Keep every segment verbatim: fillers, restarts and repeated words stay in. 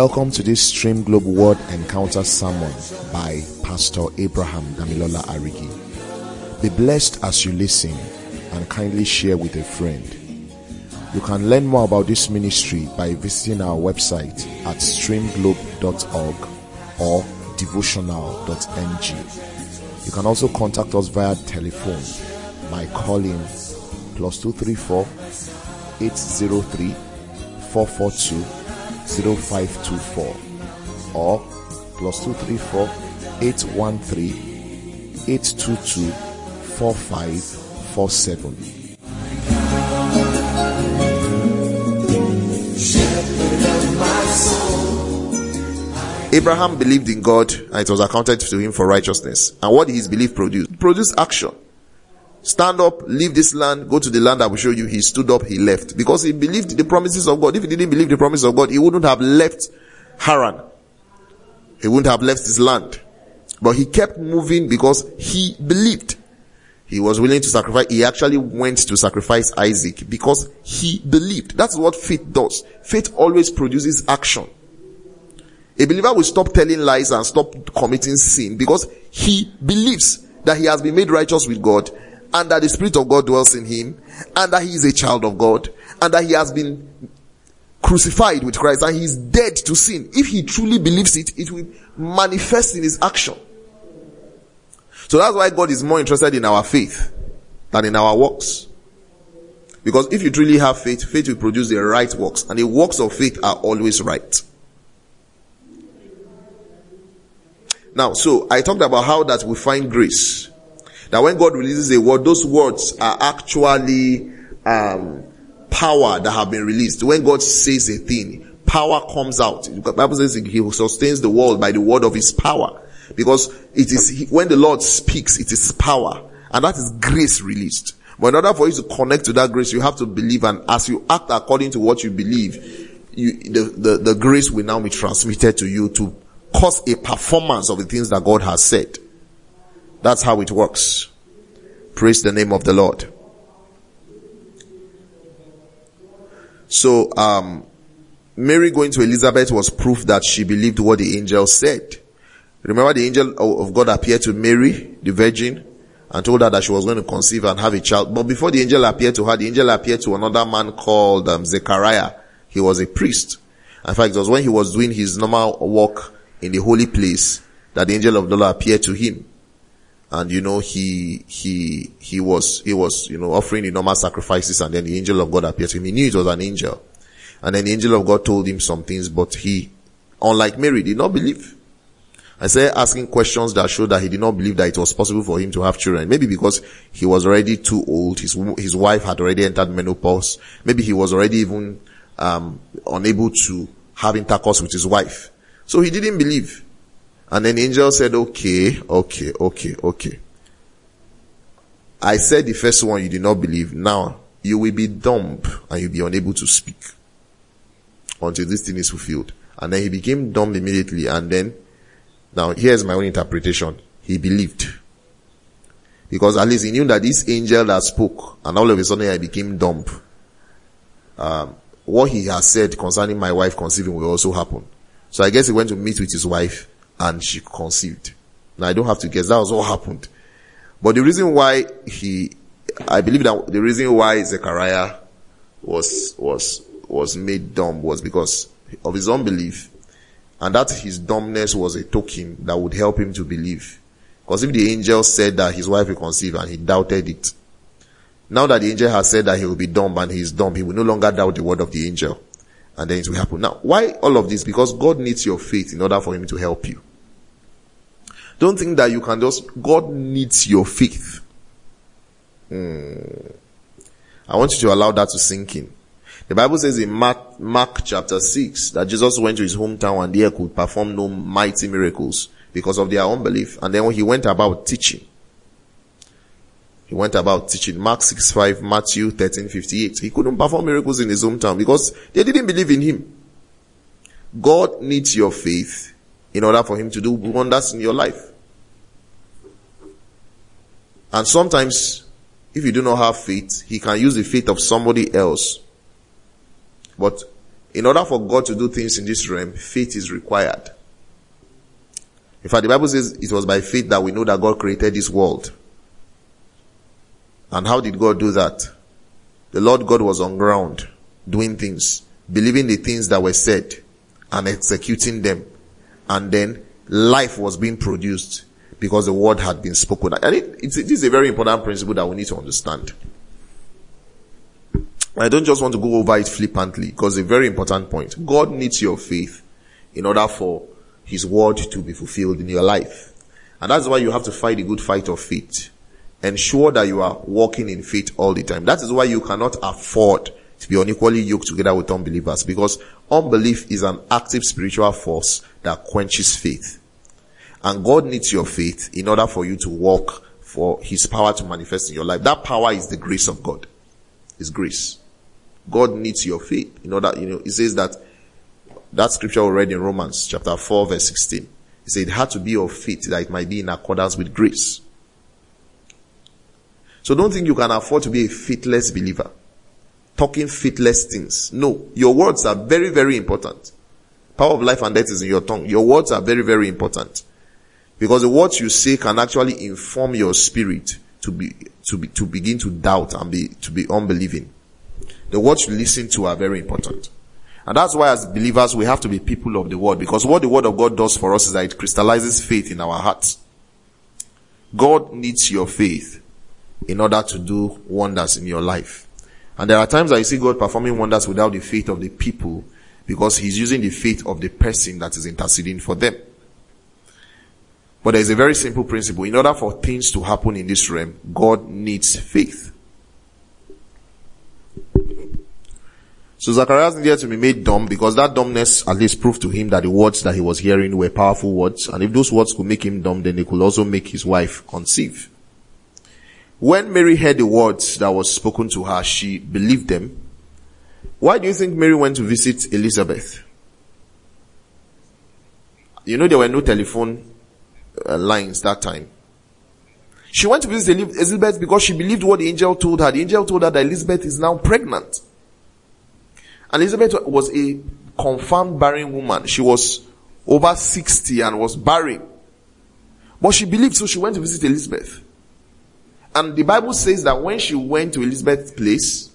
Welcome to this Stream Globe Word Encounter Sermon by Pastor Abraham Damilola Arigi. Be blessed as you listen and kindly share with a friend. You can learn more about this ministry by visiting our website at stream globe dot org or devotional dot n g. You can also contact us via telephone by calling plus two three four, eight zero three, four four two, zero five two four or plus two three four, eight one three, eight two two, four five four seven. Abraham believed in God and it was accounted to him for righteousness. And what did his belief produce? It produced action. Stand up, leave this land, go to the land I will show you. He stood up, he left. Because he believed the promises of God. If he didn't believe the promises of God, he wouldn't have left Haran. He wouldn't have left his land. But he kept moving because he believed. He was willing to sacrifice. He actually went to sacrifice Isaac because he believed. That's what faith does. Faith always produces action. A believer will stop telling lies and stop committing sin because he believes that he has been made righteous with God and that the Spirit of God dwells in him and that he is a child of God and that he has been crucified with Christ and he is dead to sin. If he truly believes it, it will manifest in his action. So that's why God is more interested in our faith than in our works. Because if you truly have faith, faith will produce the right works, and the works of faith are always right. Now, so I talked about how that we find grace. That when God releases a word, those words are actually um, power that have been released. When God says a thing, power comes out. The Bible says he sustains the world by the word of his power. Because it is, when the Lord speaks, it is power. And that is grace released. But in order for you to connect to that grace, you have to believe. And as you act according to what you believe, you, the, the, the grace will now be transmitted to you to cause a performance of the things that God has said. That's how it works. Praise the name of the Lord. So, um, Mary going to Elizabeth was proof that she believed what the angel said. Remember, the angel of God appeared to Mary, the virgin, and told her that she was going to conceive and have a child. But before the angel appeared to her, the angel appeared to another man called um, Zechariah. He was a priest. In fact, it was when he was doing his normal work in the holy place that the angel of the Lord appeared to him. And you know, he, he, he was, he was, you know, offering the normal sacrifices, and then the angel of God appeared to him. He knew it was an angel. And then the angel of God told him some things, but he, unlike Mary, did not believe. I started asking questions that showed that he did not believe that it was possible for him to have children. Maybe because he was already too old. His, his wife had already entered menopause. Maybe he was already even, um, unable to have intercourse with his wife. So he didn't believe. And then the angel said, okay, okay, okay, okay. I said the first one you did not believe. Now you will be dumb and you'll be unable to speak until this thing is fulfilled. And then he became dumb immediately. And then, now here's my own interpretation. He believed. Because at least he knew that this angel that spoke, and all of a sudden I became dumb. Um, what he has said concerning my wife conceiving will also happen. So I guess he went to meet with his wife and she conceived. Now I don't have to guess. That was what happened. But the reason why he, I believe that the reason why Zechariah was, was, was made dumb was because of his unbelief. And that his dumbness was a token that would help him to believe. Because if the angel said that his wife will conceive and he doubted it, now that the angel has said that he will be dumb and he is dumb, he will no longer doubt the word of the angel. And then it will happen. Now, why all of this? Because God needs your faith in order for him to help you. Don't think that you can just, God needs your faith. Hmm. I want you to allow that to sink in. The Bible says in Mark, Mark chapter six that Jesus went to his hometown and there could perform no mighty miracles because of their unbelief. And then when he went about teaching, he went about teaching. Mark six five, Matthew thirteen fifty-eight. He couldn't perform miracles in his hometown because they didn't believe in him. God needs your faith in order for him to do wonders in your life. And sometimes, if you do not have faith, he can use the faith of somebody else. But In order for God to do things in this realm, faith is required. In fact, the Bible says it was by faith that we know that God created this world. And how did God do that? The Lord God was on ground, doing things, believing the things that were said, and executing them. And then life was being produced because the word had been spoken. And it, it's, it is a very important principle that we need to understand. I don't just want to go over it flippantly, because it's a very important point. God needs your faith in order for his word to be fulfilled in your life. And that's why you have to fight the good fight of faith. Ensure that you are walking in faith all the time. That is why you cannot afford to be unequally yoked together with unbelievers, because unbelief is an active spiritual force that quenches faith. And God needs your faith in order for you to walk, for his power to manifest in your life. That power is the grace of God. It's grace. God needs your faith in order, you know, it says that, that scripture we read in Romans chapter four verse sixteen. It said it had to be of faith that it might be in accordance with grace. So don't think you can afford to be a faithless believer, talking faithless things. No, your words are very, very important. Power of life and death is in your tongue. Your words are very, very important, because the words you say can actually inform your spirit to be, to be, to begin to doubt and be, to be unbelieving. The words you listen to are very important. And that's why as believers we have to be people of the word, because what the word of God does for us is that it crystallizes faith in our hearts. God needs your faith in order to do wonders in your life. And there are times that you see God performing wonders without the faith of the people, because he's using the faith of the person that is interceding for them. But there is a very simple principle. In order for things to happen in this realm, God needs faith. So Zacharias needed to be made dumb, because that dumbness at least proved to him that the words that he was hearing were powerful words. And if those words could make him dumb, then they could also make his wife conceive. When Mary heard the words that was spoken to her, she believed them. Why do you think Mary went to visit Elizabeth? You know, there were no telephone uh, lines that time. She went to visit Elizabeth because she believed what the angel told her. The angel told her that Elizabeth is now pregnant. And Elizabeth was a confirmed barren woman. She was over sixty and was barren. But she believed, so she went to visit Elizabeth. And the Bible says that when she went to Elizabeth's place,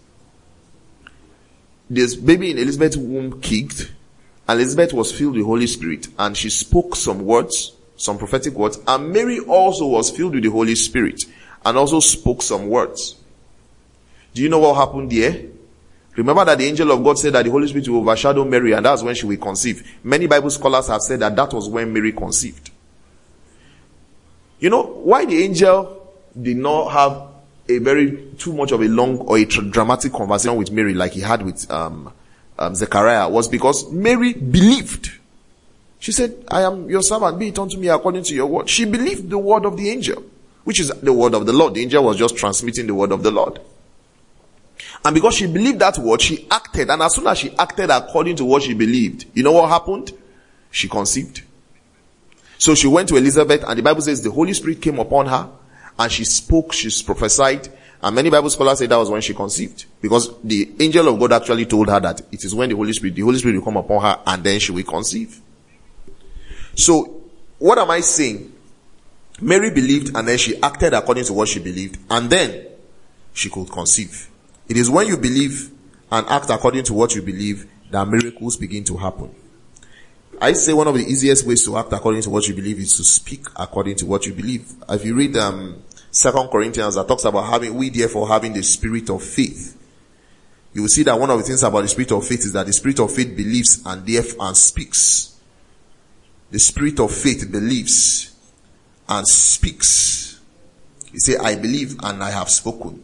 this baby in Elizabeth's womb kicked, and Elizabeth was filled with the Holy Spirit, and she spoke some words, some prophetic words, and Mary also was filled with the Holy Spirit, and also spoke some words. Do you know what happened there? Remember that the angel of God said that the Holy Spirit will overshadow Mary, and that's when she will conceive. Many Bible scholars have said that that was when Mary conceived. You know why the angel did not have a very, too much of a long or a tra- dramatic conversation with Mary like he had with um, um, Zechariah, was because Mary believed. She said, I am your servant, be it unto me according to your word. She believed the word of the angel, which is the word of the Lord. The angel was just transmitting the word of the Lord. And because she believed that word, she acted. And as soon as she acted according to what she believed, you know what happened? She conceived. So she went to Elizabeth, and the Bible says the Holy Spirit came upon her, and she spoke, she prophesied. And many Bible scholars say that was when she conceived. Because the angel of God actually told her that it is when the Holy Spirit, the Holy Spirit will come upon her, and then she will conceive. So, what am I saying? Mary believed, and then she acted according to what she believed, and then she could conceive. It is when you believe and act according to what you believe that miracles begin to happen. I say one of the easiest ways to act according to what you believe is to speak according to what you believe. If you read um, Second Corinthians, that talks about having, we therefore having the spirit of faith. You will see that one of the things about the spirit of faith is that the spirit of faith believes and therefore and speaks. The spirit of faith believes and speaks. You say, I believe and I have spoken.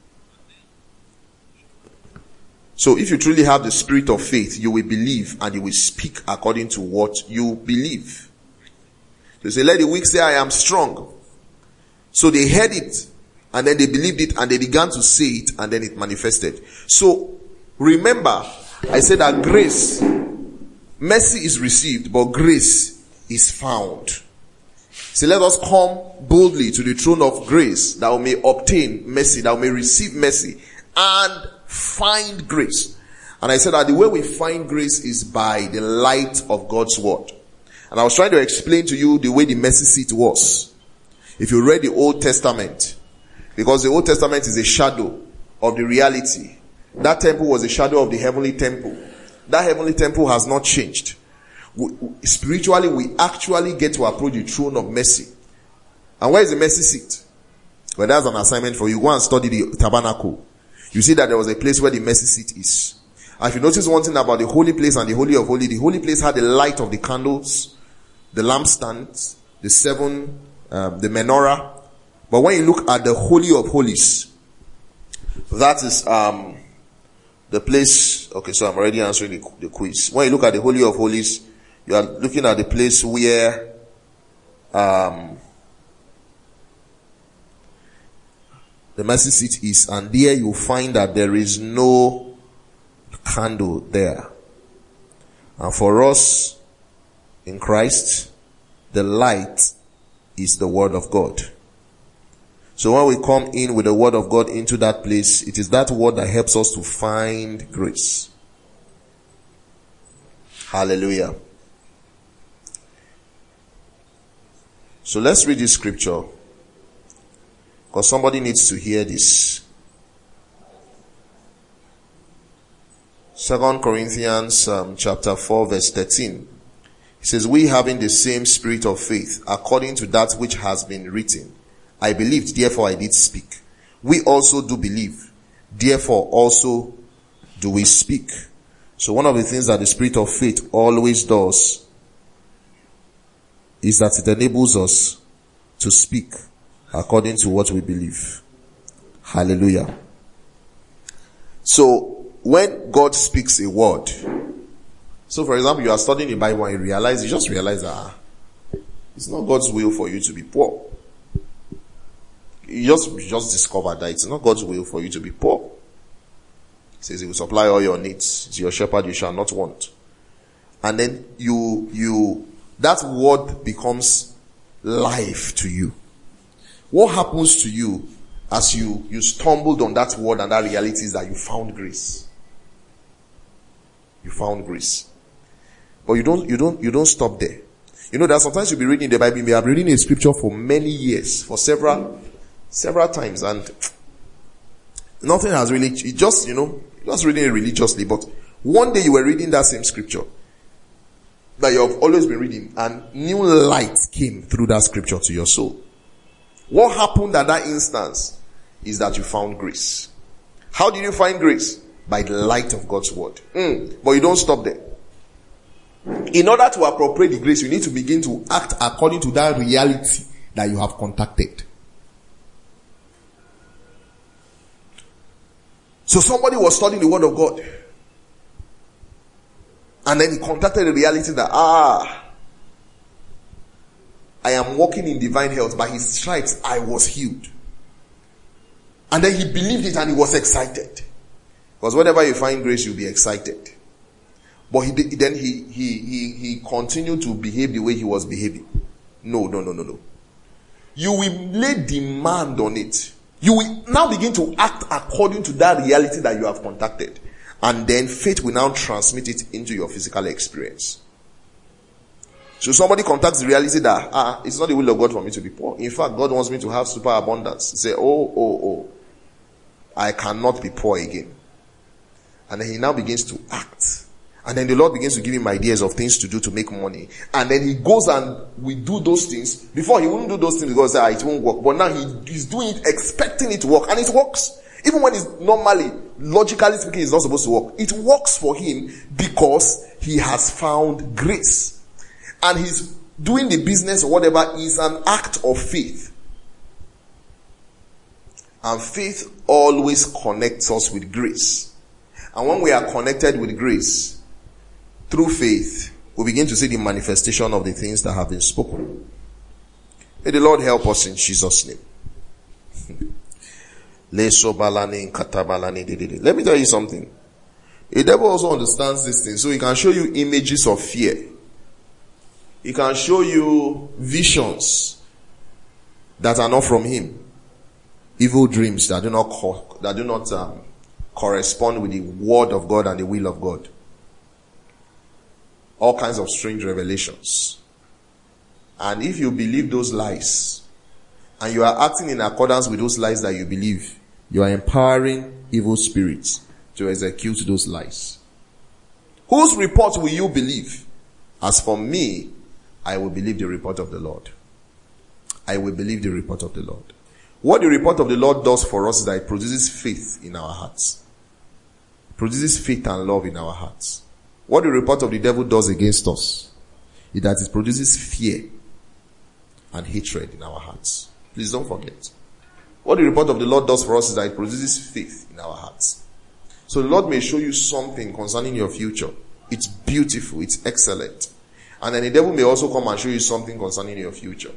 So if you truly have the spirit of faith, you will believe and you will speak according to what you believe. You say, let the weak say, I am strong. So they heard it, and then they believed it, and they began to say it, and then it manifested. So remember, I said that grace, mercy is received, but grace is found. So let us come boldly to the throne of grace, that we may obtain mercy, that we may receive mercy, and find grace. And I said that the way we find grace is by the light of God's word. And I was trying to explain to you the way the mercy seat was. If you read the Old Testament, because the Old Testament is a shadow of the reality. That temple was a shadow of the heavenly temple. That heavenly temple has not changed. We, spiritually, we actually get to approach the throne of mercy. And where is the mercy seat? Well, that's an assignment for you. Go and study the tabernacle. You see that there was a place where the mercy seat is. And if you notice one thing about the holy place and the holy of holy, the holy place had the light of the candles, the lampstands, the seven, um, the menorah. But when you look at the holy of holies, that is um, the place. Okay, so I'm already answering the, the quiz. When you look at the holy of holies, you are looking at the place where um, the mercy seat is, and there you find that there is no candle there. And for us in Christ, the light is the word of God. So when we come in with the word of God into that place, it is that word that helps us to find grace. Hallelujah. So let's read this scripture, because somebody needs to hear this. Second Corinthians um, chapter four verse thirteen. It says, we having the same spirit of faith, according to that which has been written. I believed, therefore I did speak. We also do believe, therefore also do we speak. So one of the things that the spirit of faith always does is that it enables us to speak according to what we believe. Hallelujah. So when God speaks a word, so for example, you are studying the Bible and you realize, you just realize that ah, it's not God's will for you to be poor. You just, you just discovered that it's not God's will for you to be poor. He says he will supply all your needs. It's your shepherd, you shall not want. And then you, you, that word becomes life to you. What happens to you as you, you stumbled on that word and that reality is that you found grace. You found grace. But you don't, you don't, you don't stop there. You know that sometimes you'll be reading the Bible, you may have been reading a scripture for many years, for several, several times, and nothing has really, it just, you know, just reading it religiously, but one day you were reading that same scripture that you have always been reading, and new light came through that scripture to your soul. What happened at that instance is that you found grace. How did you find grace? By the light of God's word. Mm. But you don't stop there. In order to appropriate the grace, you need to begin to act according to that reality that you have contacted. So somebody was studying the word of God, and then he contacted the reality that, ah, I am walking in divine health. By his stripes, I was healed. And then he believed it and he was excited. Because whenever you find grace, you'll be excited. But he did, then he, he, he, he continued to behave the way he was behaving. No, no, no, no, no. You will lay demand on it. You will now begin to act according to that reality that you have contacted. And then faith will now transmit it into your physical experience. So somebody contacts the reality that, ah, it's not the will of God for me to be poor. In fact, God wants me to have super abundance. Say, oh, oh, oh, I cannot be poor again. And then he now begins to act. And then the Lord begins to give him ideas of things to do to make money. And then he goes and we do those things. Before he wouldn't do those things because ah, it won't work. But now he, he's doing it, expecting it to work. And it works. Even when it's normally, logically speaking, it's not supposed to work. It works for him because he has found grace. And he's doing the business or whatever is an act of faith. And faith always connects us with grace. And when we are connected with grace, through faith, we begin to see the manifestation of the things that have been spoken. May the Lord help us in Jesus' name. Let me tell you something. The devil also understands this thing. So he can show you images of fear. He can show you visions that are not from him. Evil dreams that do not, that do not um, correspond with the word of God and the will of God. All kinds of strange revelations. And if you believe those lies, and you are acting in accordance with those lies that you believe, you are empowering evil spirits to execute those lies. Whose report will you believe? As for me, I will believe the report of the Lord. I will believe the report of the Lord. What the report of the Lord does for us is that it produces faith in our hearts. It produces faith and love in our hearts. What the report of the devil does against us is that it produces fear and hatred in our hearts. Please don't forget. What the report of the Lord does for us is that it produces faith in our hearts. So the Lord may show you something concerning your future. It's beautiful. It's excellent. And then the devil may also come and show you something concerning your future.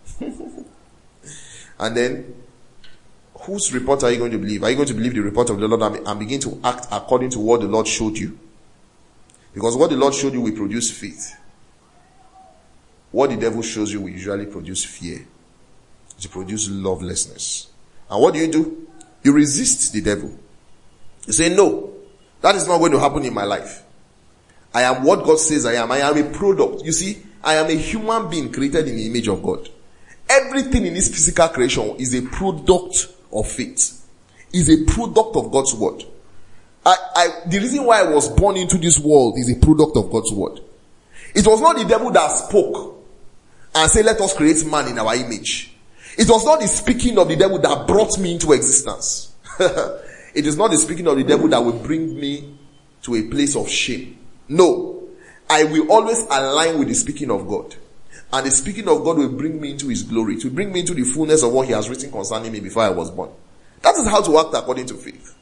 And then, whose report are you going to believe? Are you going to believe the report of the Lord and, and begin to act according to what the Lord showed you? Because what the Lord showed you will produce faith. What the devil shows you will usually produce fear. It will produce lovelessness. And what do you do? You resist the devil. You say, no, that is not going to happen in my life. I am what God says I am. I am a product. You see, I am a human being created in the image of God. Everything in this physical creation is a product of faith. Is a product of God's word. I, I, the reason why I was born into this world is a product of God's word. It was not the devil that spoke and said, let us create man in our image. It was not the speaking of the devil that brought me into existence. It is not the speaking of the devil that will bring me to a place of shame. No. I will always align with the speaking of God. And the speaking of God will bring me into his glory. To bring me into the fullness of what he has written concerning me before I was born. That is how to act according to faith.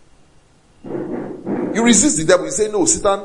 You resist the devil. You say, no, Satan,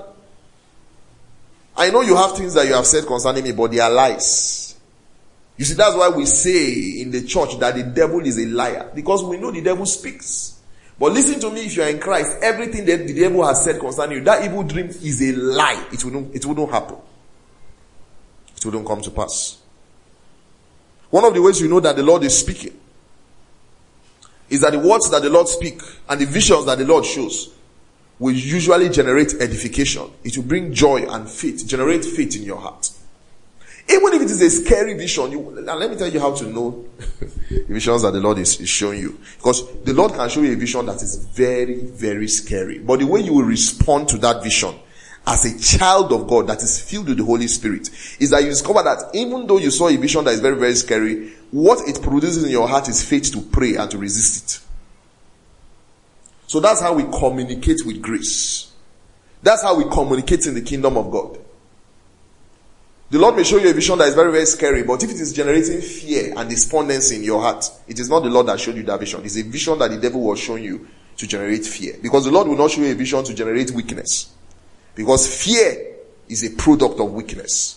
I know you have things that you have said concerning me, but they are lies. You see, that's why we say in the church that the devil is a liar. Because we know the devil speaks. But listen to me, if you are in Christ, everything that the devil has said concerning you, that evil dream is a lie. It wouldn't, it wouldn't happen. It wouldn't come to pass. One of the ways you know that the Lord is speaking is that the words that the Lord speaks and the visions that the Lord shows will usually generate edification. It will bring joy and faith, generate faith in your heart. Even if it is a scary vision, you, and let me tell you how to know the visions that the Lord is, is showing you. Because the Lord can show you a vision that is very, very scary. But the way you will respond to that vision as a child of God that is filled with the Holy Spirit is that you discover that even though you saw a vision that is very, very scary, what it produces in your heart is faith to pray and to resist it. So that's how we communicate with grace. That's how we communicate in the kingdom of God. The Lord may show you a vision that is very, very scary, but if it is generating fear and despondency in your heart, it is not the Lord that showed you that vision. It's a vision that the devil was showing you to generate fear. Because the Lord will not show you a vision to generate weakness. Because fear is a product of weakness.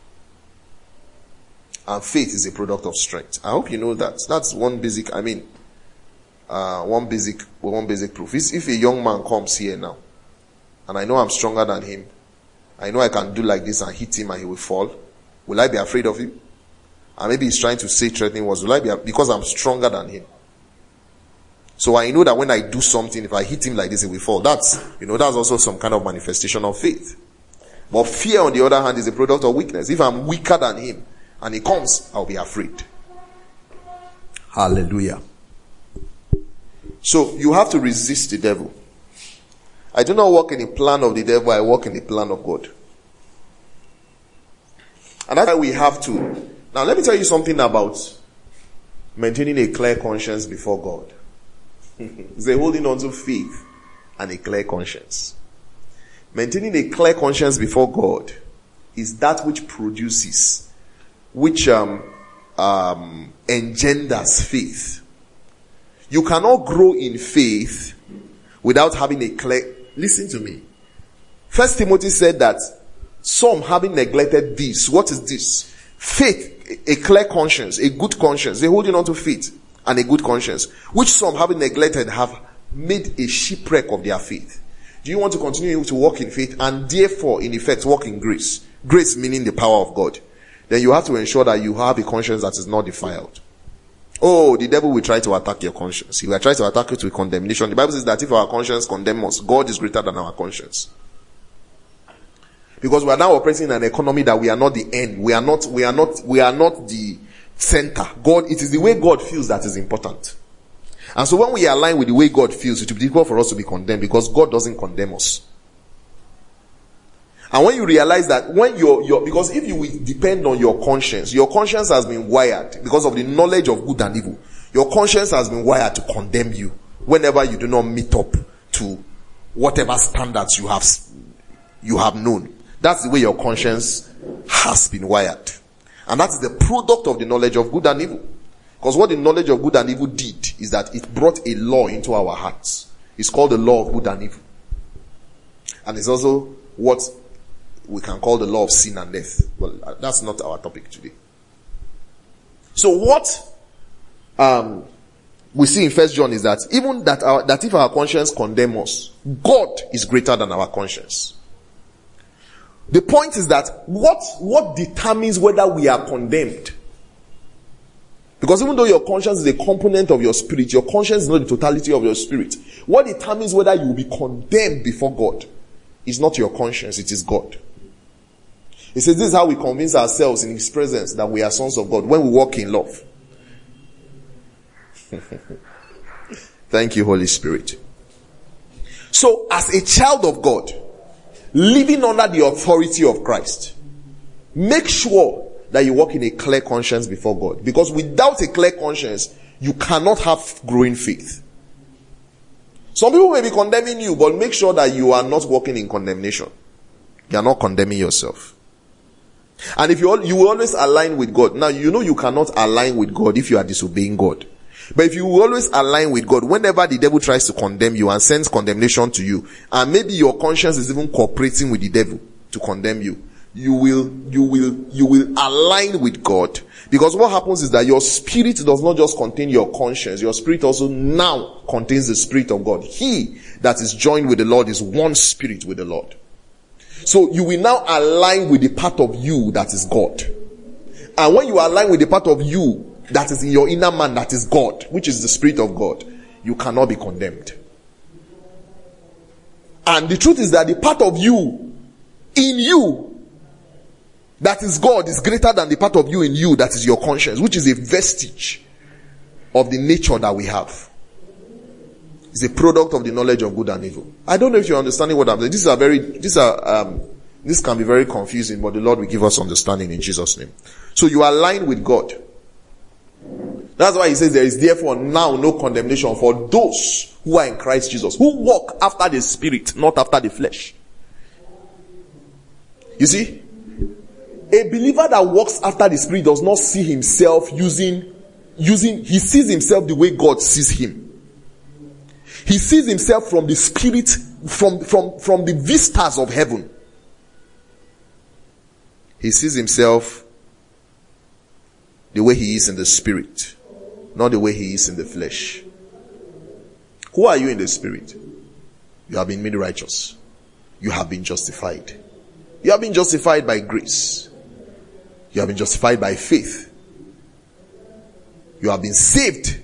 And faith is a product of strength. I hope you know that. That's one basic, I mean, uh, one basic, one basic proof. Is if a young man comes here now, and I know I'm stronger than him, I know I can do like this and hit him and he will fall, will I be afraid of him? And maybe he's trying to say threatening words. Will I be, because I'm stronger than him? So I know that when I do something, if I hit him like this, he will fall. That's, you know, that's also some kind of manifestation of faith. But fear, on the other hand, is a product of weakness. If I'm weaker than him and he comes, I'll be afraid. Hallelujah. So you have to resist the devil. I do not walk in the plan of the devil, I walk in the plan of God. And that's why we have to. Now let me tell you something about maintaining a clear conscience before God. It's a holding on to faith and a clear conscience. Maintaining a clear conscience before God is that which produces, which um, um, engenders faith. You cannot grow in faith without having a clear. Listen to me. First Timothy said that some having neglected this. What is this? Faith, a clear conscience, a good conscience. They're holding on to faith and a good conscience, which some having neglected have made a shipwreck of their faith. Do you want to continue to walk in faith and therefore in effect walk in grace? Grace meaning the power of God. Then you have to ensure that you have a conscience that is not defiled. Oh, the devil will try to attack your conscience. He will try to attack it with condemnation. The Bible says that if our conscience condemns us, God is greater than our conscience. Because we are now operating in an economy that we are not the end. We are not, we are not, we are not the center. God, it is the way God feels that is important. And so when we align with the way God feels, it will be difficult for us to be condemned because God doesn't condemn us. And when you realize that when you're, you're, because if you will depend on your conscience, your conscience has been wired because of the knowledge of good and evil. Your conscience has been wired to condemn you whenever you do not meet up to whatever standards you have, you have known. That's the way your conscience has been wired. And that is the product of the knowledge of good and evil. Because what the knowledge of good and evil did is that it brought a law into our hearts. It's called the law of good and evil. And it's also what we can call the law of sin and death. Well, that's not our topic today. So what um, we see in First John is that even that our, that if our conscience condemns us, God is greater than our conscience. The point is that what, what determines whether we are condemned? Because even though your conscience is a component of your spirit, your conscience is not the totality of your spirit. What determines whether you will be condemned before God is not your conscience, it is God. He says this is how we convince ourselves in His presence that we are sons of God, when we walk in love. Thank you, Holy Spirit. So, as a child of God, living under the authority of Christ, make sure that you walk in a clear conscience before God. Because without a clear conscience, you cannot have growing faith. Some people may be condemning you, but make sure that you are not walking in condemnation. You are not condemning yourself. And if you all, you will always align with God. Now, you know you cannot align with God if you are disobeying God. But if you will always align with God, whenever the devil tries to condemn you and sends condemnation to you, and maybe your conscience is even cooperating with the devil to condemn you, you will, you will, you will align with God. Because what happens is that your spirit does not just contain your conscience, your spirit also now contains the Spirit of God. He that is joined with the Lord is one spirit with the Lord. So you will now align with the part of you that is God. And when you align with the part of you that is in your inner man that is God, which is the Spirit of God, you cannot be condemned. And the truth is that the part of you in you that is God is greater than the part of you in you that is your conscience, which is a vestige of the nature that we have. It's a product of the knowledge of good and evil. I don't know if you're understanding what I'm saying. These are very, these are, um, this can be very confusing, but the Lord will give us understanding in Jesus' name. So you align with God. That's why He says there is therefore now no condemnation for those who are in Christ Jesus, who walk after the Spirit, not after the flesh. You see, a believer that walks after the Spirit does not see himself using, using, he sees himself the way God sees him. He sees himself from the Spirit, from, from, from the vistas of heaven. He sees himself the way he is in the Spirit, not the way he is in the flesh. Who are you in the Spirit? You have been made righteous. You have been justified. You have been justified by grace. You have been justified by faith. You have been saved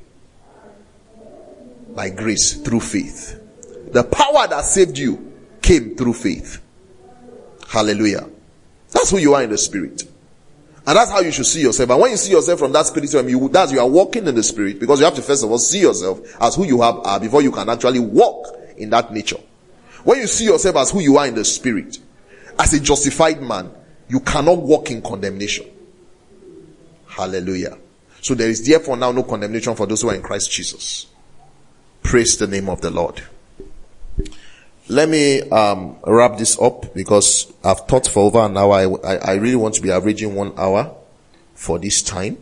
by grace through faith. The power that saved you came through faith. Hallelujah. That's who you are in the Spirit. And that's how you should see yourself. And when you see yourself from that spirit realm, you, that's, you are walking in the Spirit, because you have to first of all see yourself as who you have are before you can actually walk in that nature. When you see yourself as who you are in the Spirit, as a justified man, you cannot walk in condemnation. Hallelujah. So there is therefore now no condemnation for those who are in Christ Jesus. Praise the name of the Lord. Let me um, wrap this up, because I've taught for over an hour. I, I, I really want to be averaging one hour for this time.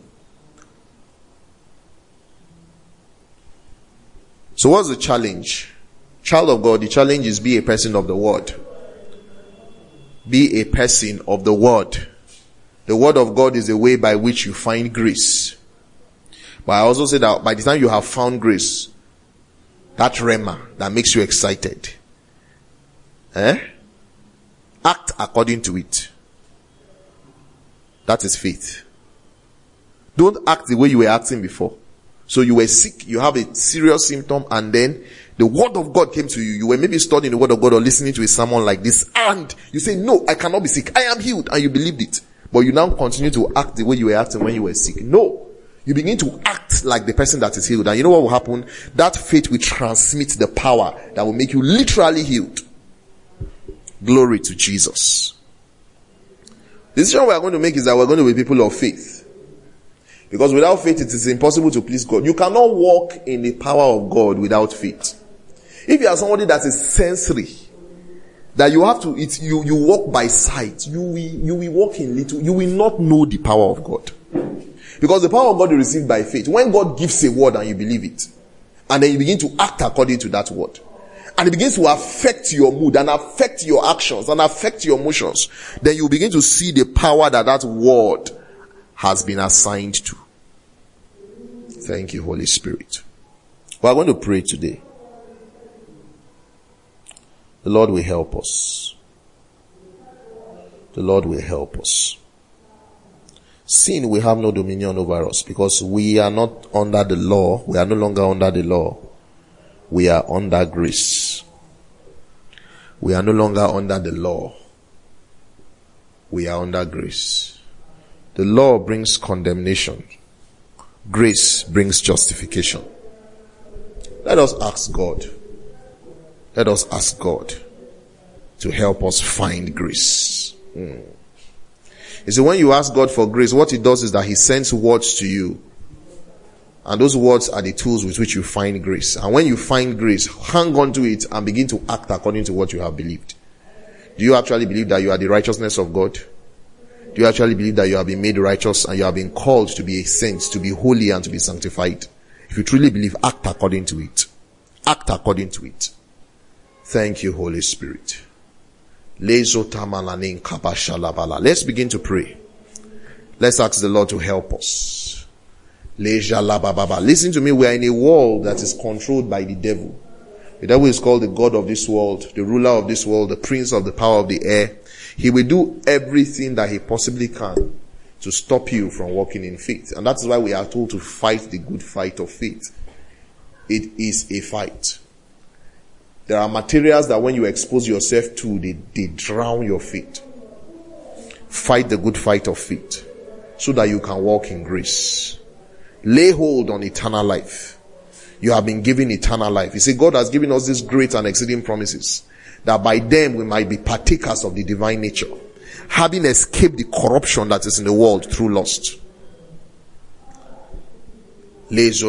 So what's the challenge? Child of God, the challenge is be a person of the Word. Be a person of the Word. The Word of God is the way by which you find grace. But I also say that by the time you have found grace, that rhema that makes you excited, eh? act according to it. That is faith. Don't act the way you were acting before. So you were sick, you have a serious symptom, and then the word of God came to you. You were maybe studying the word of God or listening to a sermon like this, and you say, no, I cannot be sick. I am healed. And you believed it. But you now continue to act the way you were acting when you were sick. No. You begin to act like the person that is healed. And you know what will happen? That faith will transmit the power that will make you literally healed. Glory to Jesus. The decision we are going to make is that we're going to be people of faith. Because without faith, it is impossible to please God. You cannot walk in the power of God without faith. If you are somebody that is sensory, that you have to, it's, you, you walk by sight, you will, you will walk in little, you will not know the power of God. Because the power of God is received by faith. When God gives a word and you believe it, and then you begin to act according to that word, and it begins to affect your mood and affect your actions and affect your emotions, then you begin to see the power that that word has been assigned to. Thank you, Holy Spirit. We are going to pray today. The Lord will help us. The Lord will help us. Sin will have no dominion over us because we are not under the law. We are no longer under the law. We are under grace. We are no longer under the law. We are under grace. The law brings condemnation. Grace brings justification. Let us ask God. Let us ask God to help us find grace. Mm. You see, when you ask God for grace, what he does is that he sends words to you. And those words are the tools with which you find grace. And when you find grace, hang on to it and begin to act according to what you have believed. Do you actually believe that you are the righteousness of God? Do you actually believe that you have been made righteous and you have been called to be a saint, to be holy and to be sanctified? If you truly believe, act according to it. Act according to it. Thank you, Holy Spirit. Let's begin to pray. Let's ask the Lord to help us. Listen to me, we are in a world that is controlled by the devil. The devil is called the God of this world, the ruler of this world, the prince of the power of the air. He will do everything that he possibly can to stop you from walking in faith. And that's why we are told to fight the good fight of faith. It is a fight. There are materials that when you expose yourself to, they, they drown your faith. Fight the good fight of faith so that you can walk in grace. Lay hold on eternal life. You have been given eternal life. You see, God has given us these great and exceeding promises, that by them we might be partakers of the divine nature, having escaped the corruption that is in the world through lust. It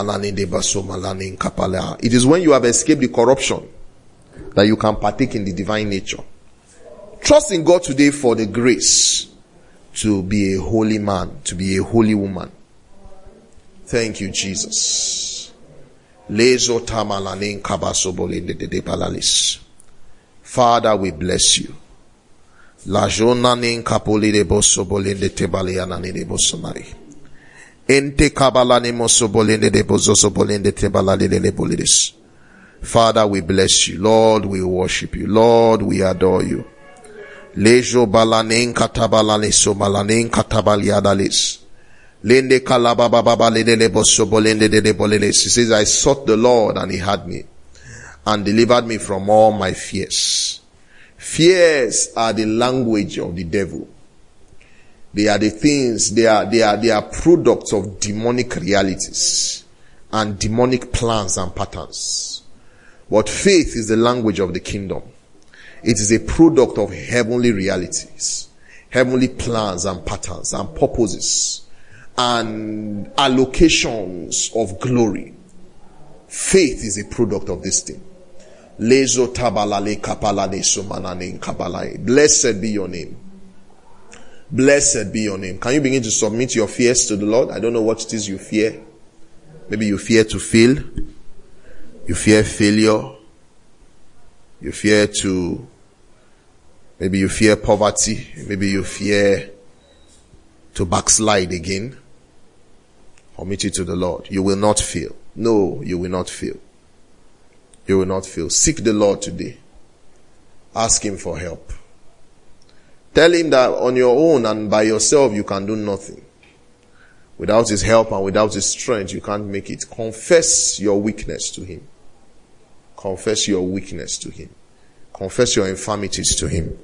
is when you have escaped the corruption that you can partake in the divine nature. Trust in God today for the grace to be a holy man, to be a holy woman. Thank you, Jesus. Father, we bless you. Father, we bless you. Lord, we worship you. Lord, we adore you. Lejo balanen katabalane so malanen katabaliadalis. Lende kalababa lede bosobolende de boleles. He says, I sought the Lord and he heard me and delivered me from all my fears. Fears are the language of the devil. They are the things, they are, they are, they are products of demonic realities and demonic plans and patterns. But faith is the language of the kingdom. It is a product of heavenly realities, heavenly plans and patterns and purposes and allocations of glory. Faith is a product of this thing. Blessed be your name. Blessed be your name. Can you begin to submit your fears to the Lord? I don't know what it is you fear. Maybe you fear to fail. You fear failure. You fear to, maybe you fear poverty. Maybe you fear to backslide again. Commit it to the Lord. You will not fail. No, you will not fail. You will not fail. Seek the Lord today. Ask him for help. Tell him that on your own and by yourself you can do nothing. Without his help and without his strength, you can't make it. Confess your weakness to him. Confess your weakness to him. Confess your infirmities to him.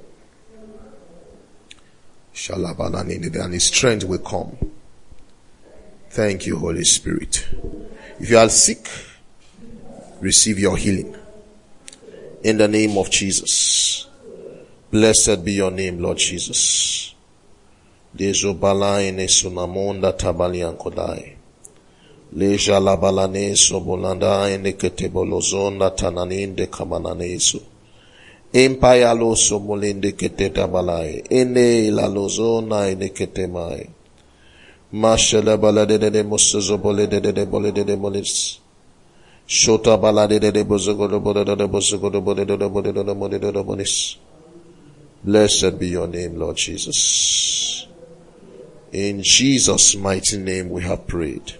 And his strength will come. Thank you, Holy Spirit. If you are sick, receive your healing. In the name of Jesus. Blessed be your name, Lord Jesus. Dezobalaine sunamonda tabalian kodai. Leja labalane sobolanda ene ketebolozonda tananinde kamananesu. Empaya lo somolinde ketetabalai. Ene la lozona ene ketemai. Mashele balade de mosozobole de de bole de de molis. Shota balade de bozogodo bode de bozogodo bode de bode de bode de molis. Blessed be your name, Lord Jesus. In Jesus' mighty name we have prayed.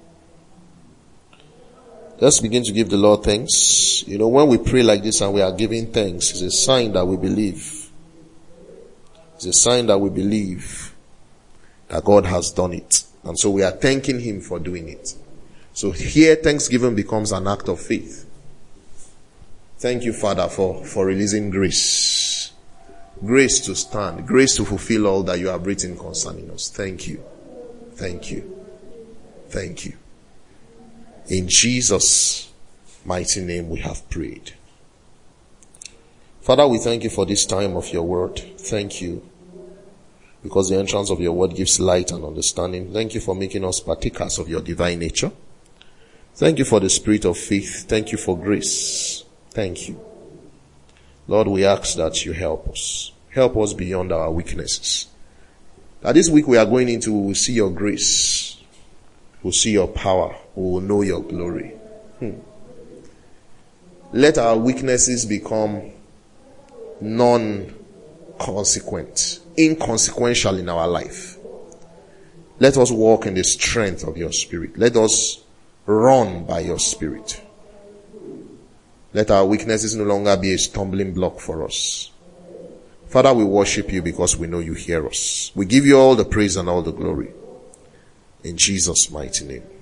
Let's begin to give the Lord thanks. You know, when we pray like this and we are giving thanks, it's a sign that we believe. It's a sign that we believe that God has done it. And so we are thanking him for doing it. So here thanksgiving becomes an act of faith. Thank you, Father, for, for releasing grace. Grace to stand. Grace to fulfill all that you have written concerning us. Thank you. Thank you. Thank you. In Jesus' mighty name we have prayed. Father, we thank you for this time of your word. Thank you. Because the entrance of your word gives light and understanding. Thank you for making us partakers of your divine nature. Thank you for the spirit of faith. Thank you for grace. Thank you. Lord, we ask that you help us. Help us beyond our weaknesses. That this week we are going into, we will see your grace. We'll see your power. We will know your glory. Hmm. Let our weaknesses become non-consequent, inconsequential in our life. Let us walk in the strength of your spirit. Let us run by your spirit. Let our weaknesses no longer be a stumbling block for us. Father, we worship you because we know you hear us. We give you all the praise and all the glory. In Jesus' mighty name.